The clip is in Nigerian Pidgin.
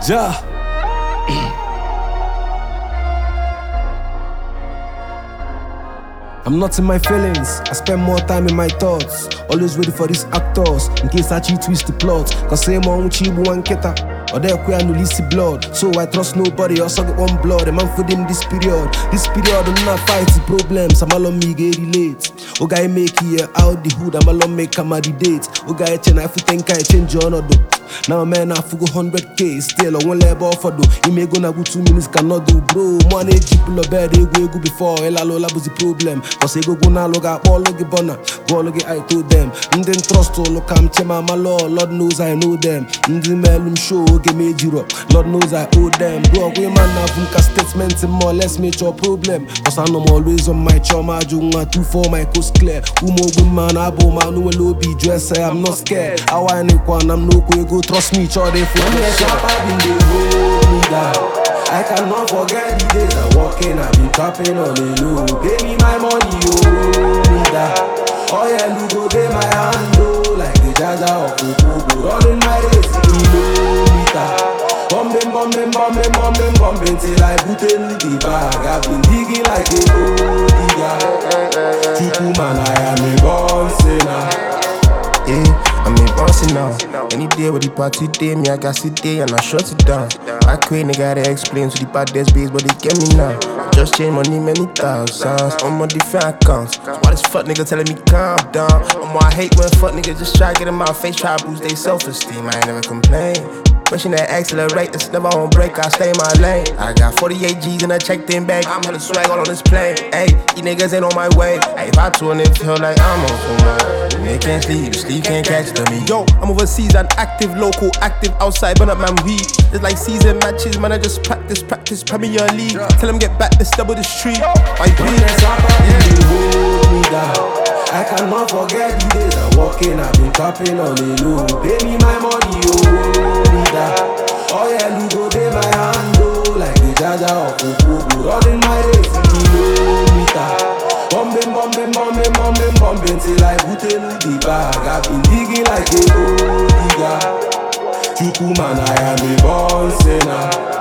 Ja. I'm not in my feelings, I spend more time in my thoughts. Always waiting for these actors, in case I cheat twist the plot. Cause same on Chibu and Keta, or there queer no lisi blood. So I trust nobody, also get one blood. A man for them this period. I'm not fighting problems, I'm alone me get relate. O guy make here out the hood, I'm alone make come at the date. O guy change, if you think I change your no do. Now man I go 100k still I won't let off for do. You may gonna go 2 minutes cannot do bro. Money people of bed they go before Ella Lola was the problem. Cause they go now look at all look bona. Go look I told them. And then trust all look I'm chema my Lord knows I know them. And the melum show give me zero. Lord knows I owe them. Bro we man have statements and more or less make your problem. Cause I'm always on my trauma junga 2 for my coast clear. Umo man abo man no low be dress I'm not scared. I want one I'm no go trust me, sure they for me. I cannot forget the days I'm walking, I've been trapping on the low. Pay me my money, oh, me that. Oh yeah, you go get my hand, oh, like the Jaja of Kuku. Running my race, kilometer. Bumping till I put in the bag. I've been digging like a gold digger. Chuku man, I am a born sinner. Yeah, I'm in bouncing now. Any day with the party day, me I got sit day and I shut it down. I quit, nigga, gotta explain to the baddest base, but they get me now. Just change money many thousands on my different accounts. Why this fuck nigga telling me calm down? I hate when fuck niggas just try to get in my face, try to boost their self-esteem. I ain't never complain. Pushing that accelerate, that's never on break, I stay in my lane. I got 48 G's in a checked in bag, I'm hella swag all on this plane. Ayy, these niggas ain't on my way. Ayy, if I tune it, feel like I'm on for mine. They can't sleep can't catch me. Yo, I'm overseas and active, local, active outside, burn up man weed. It's like season matches, man, I just practice, Premier League. Tell them get back, let's double the street. I I cannot forget the days I'm walking, I've been trapping on the low. Pay me my money, oh, me that. Oh yeah, you go get my hand, oh, like the Jaja of Kuku. Running my race, kilometer. Bumping till I put in the bag. I've been digging like a gold digger. Chuku man, I am a born sinner.